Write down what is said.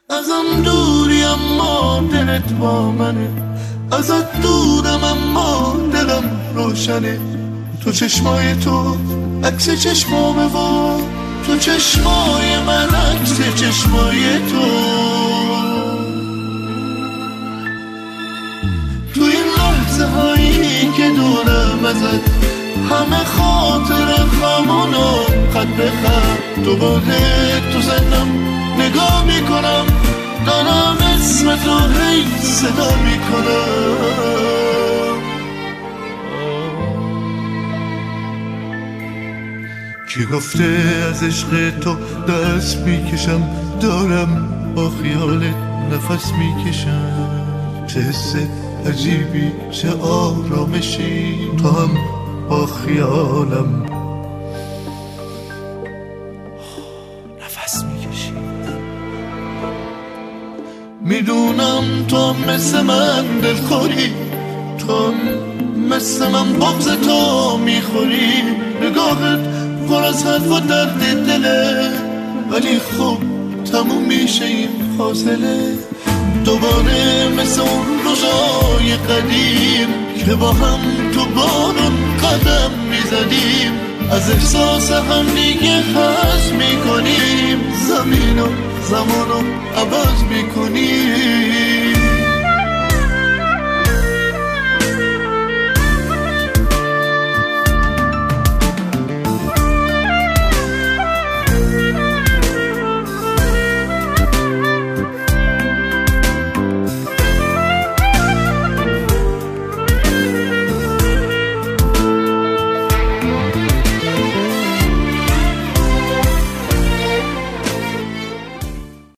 ازم دوری اما دلت با منه، ازت دورم اما دلم روشنه. تو چشمای تو عکس چشمامه و تو چشمای من عکس چشمای تو. تو این لحظه هایی که دورم ازت همه خاطر خمونو خط به خط دوباره تو زنم نگاه میکنم، دارم اسم تو هی صدا میکنم. کی گفته از عشق تو دست میکشم، دارم با خیالت نفس میکشم. چه حس عجیبی، چه آرامشی، تو هم با خیالم نفس میکشی. میدونم تو هم مثل من دلخوری، تو هم مثل من بغض تو میخوری. نگاهت پر از حرف و درد دله، ولی خب تموم میشه این فاصله. دوباره مثل اون روزای قدیم که با هم تو بارون قدم میزدیم، از احساس هم دیگه حس میکنیم، زمین و زمان رو عوض میکنیم.